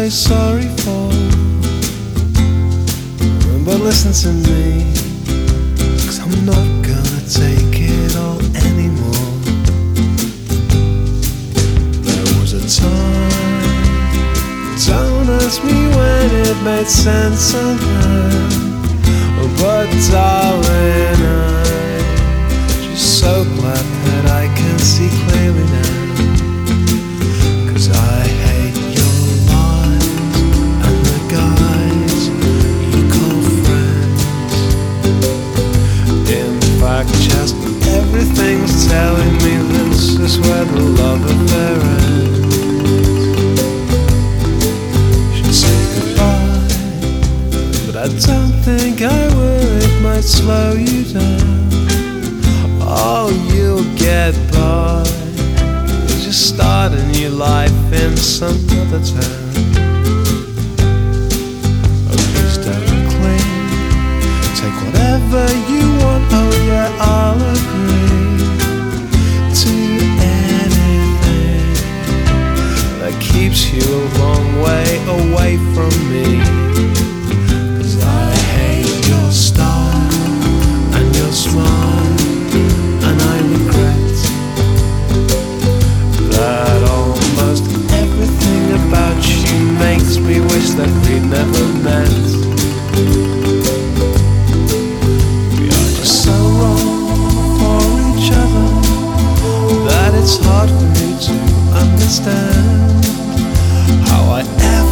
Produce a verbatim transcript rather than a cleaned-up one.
say sorry for. But listen to me, 'cause I'm not gonna take it all anymore. There was a time, don't ask me when it made sense somehow, but darling, I'm just so glad that I can see clearly now. 'Cause I hate your lies and the guys you call friends. In fact, just everything's telling me this is where the love affair ends. Should say goodbye, but I don't think I will. It might slow you down. Oh, you'll get by. You'll just start a new life in some other town. Oh, please don't cling. Take whatever you want. Oh yeah, I'll agree to anything that keeps you a long way away from me. 'Cause I hate your style and your smile, and I regret that almost everything about you makes me wish that we never met. We are just so wrong for each other that it's hard for me to understand how I ever